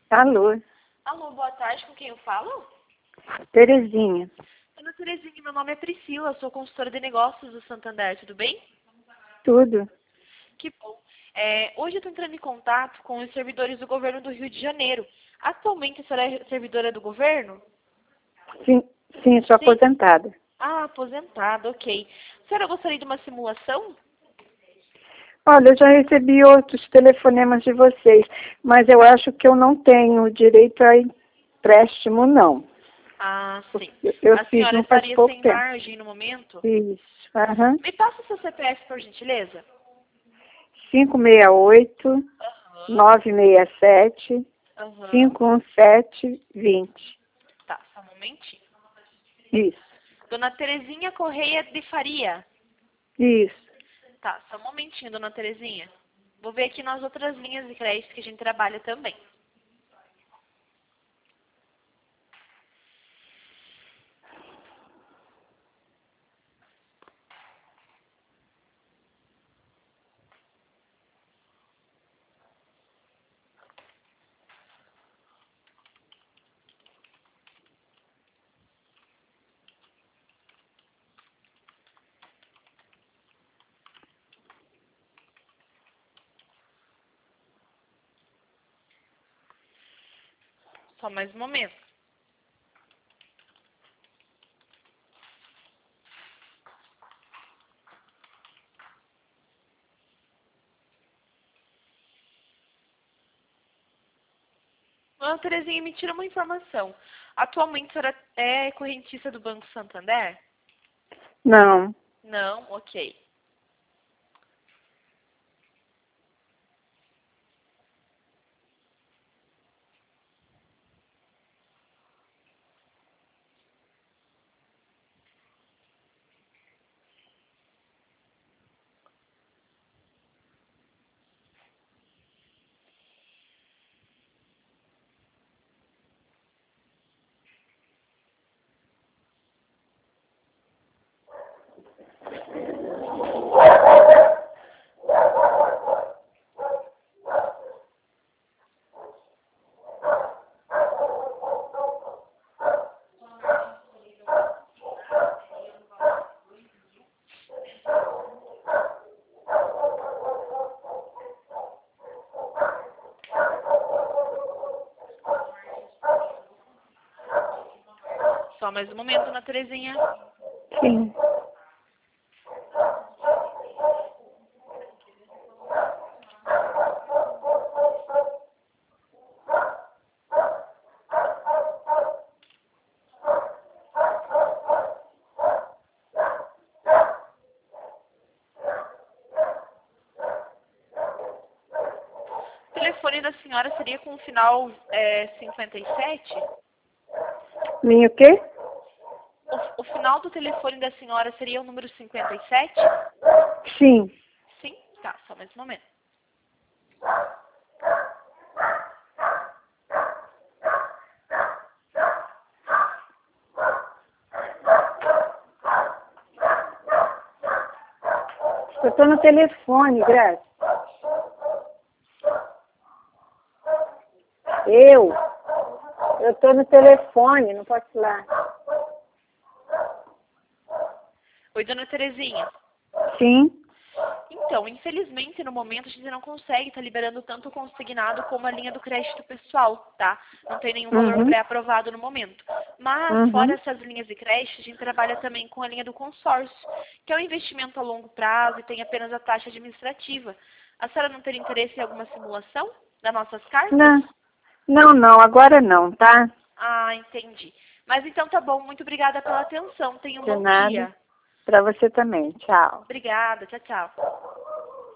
Alô, Alô, boa tarde, com quem eu falo? Terezinha. Dona Terezinha, meu nome é Priscila, sou consultora de negócios do Santander, tudo bem? Tudo? Que bom. Hoje eu estou entrando em contato com os servidores do governo do Rio de Janeiro. Atualmente a senhora é servidora do governo? Sim, sim, sou Sim. aposentada. Ah, aposentada, ok. A senhora gostaria de uma simulação? Olha, eu já recebi outros telefonemas de vocês, mas eu acho que eu não tenho direito a empréstimo, não. Ah, sim. Eu A fiz senhora não faz estaria pouco sem tempo. margem no momento? Isso. Aham. Me passa o seu CPF, por gentileza. 568 Aham, 967 aham. 51720. Tá, só um momentinho. Isso. Dona Terezinha Correia de Faria. Isso. Tá, só um momentinho, dona Terezinha. Vou ver aqui nas outras linhas de crédito que a gente trabalha também. Só mais um momento. Dona Terezinha, me tira uma informação. Atualmente a senhora é correntista do Banco Santander? Não. Não? Ok. Só mais um momento, dona Terezinha. Sim. O telefone da senhora seria com o final 57? Minha o quê? O final do telefone da senhora seria o número 57? Sim. Sim? Tá, só mais um momento. Eu estou no telefone, Graça. Eu estou no telefone, não posso ir lá. Oi, dona Terezinha. Sim. Então, infelizmente, no momento a gente não consegue estar liberando tanto o consignado como a linha do crédito pessoal, tá? Não tem nenhum valor Uhum. pré-aprovado no momento. Mas, fora Uhum. essas linhas de crédito, a gente trabalha também com a linha do consórcio, que é um investimento a longo prazo e tem apenas a taxa administrativa. A senhora não teria interesse em alguma simulação das nossas cartas? Não, não, não, agora não, tá? Ah, entendi. Mas então tá bom, muito obrigada pela atenção. Tenha um De bom nada. dia. Para você também. Tchau. Obrigada, tchau, tchau.